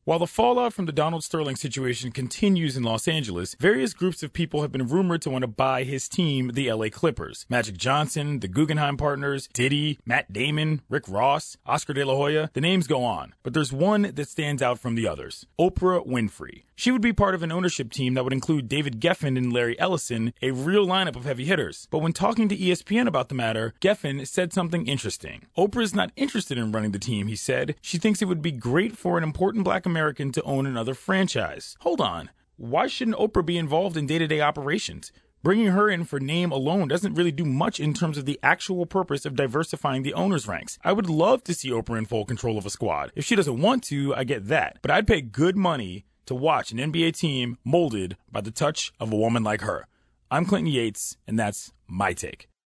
While the fallout from the Donald Sterling situation continues in Los Angeles, various groups of people have been rumored to want to buy his team, the LA Clippers. Magic Johnson, the Guggenheim Partners, Diddy, Matt Damon, Rick Ross, Oscar De La Hoya, the names go on. But there's one that stands out from the others: Oprah Winfrey. She would be part of an ownership team that would include David Geffen and Larry Ellison, a real lineup of heavy hitters. But when talking to ESPN about the matter, Geffen said something interesting. Oprah's not interested in running the team, he said. She thinks it would be great for an important black American to own another franchise. Hold on. Why shouldn't Oprah be involved in day-to-day operations? Bringing her in for name alone doesn't really do much in terms of the actual purpose of diversifying the owners' ranks. I would love to see Oprah in full control of a squad. If she doesn't want to, I get that. But I'd pay good money to watch an NBA team molded by the touch of a woman like her. I'm Clinton Yates, and that's my take.